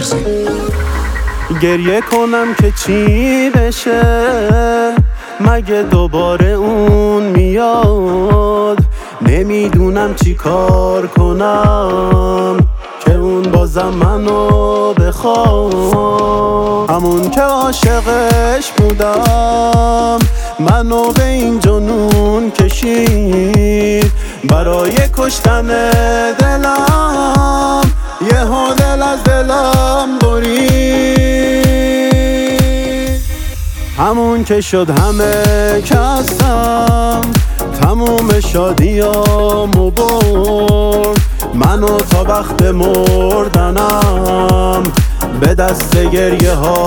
فارسی. گریه کنم که چی بشه، مگه دوباره اون میاد؟ نمیدونم چی کار کنم که اون بازم منو بخواد. همون که عاشقش بودم منو به این جنون کشید، برای کشتن دلم یهو دل از دلم برید. همون که شد همه کسم تموم شادیامو برد، منو تا وقت مردنم به دست گریه ها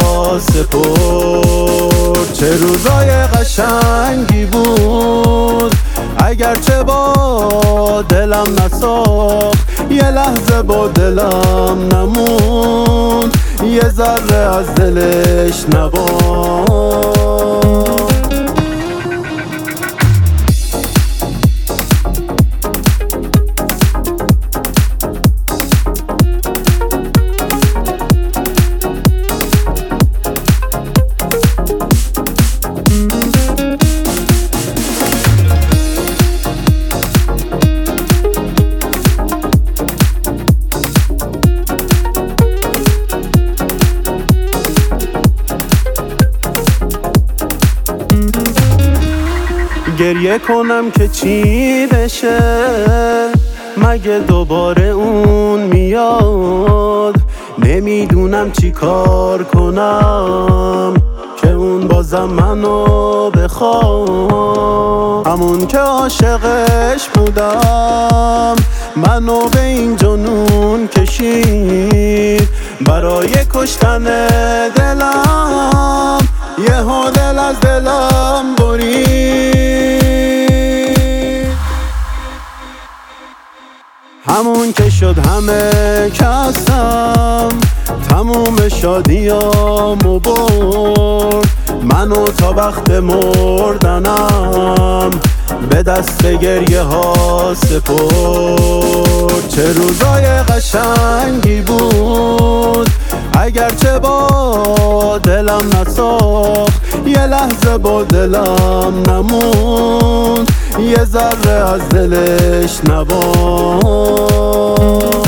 سپرد. چه روزای قشنگی بود اگرچه با دلم نساخت، یه لحظه با دلم نموند، یه ذره از دلش نبود. گریه کنم که چی بشه، مگه دوباره اون میاد؟ نمیدونم چی کار کنم که اون بازم منو بخواد. همون که عاشقش بودم منو به این جنون کشید، برای کشتن دلم یهو دل از دلم برید. همون که شد همه کسم تموم شادیامو برد، منو تا وقت مردنم به دست گریه ها سپرد. چه روزای قشنگی بود اگرچه با دلم نساخت، یه لحظه با دلم نموند، یه ذره از دلش نبود.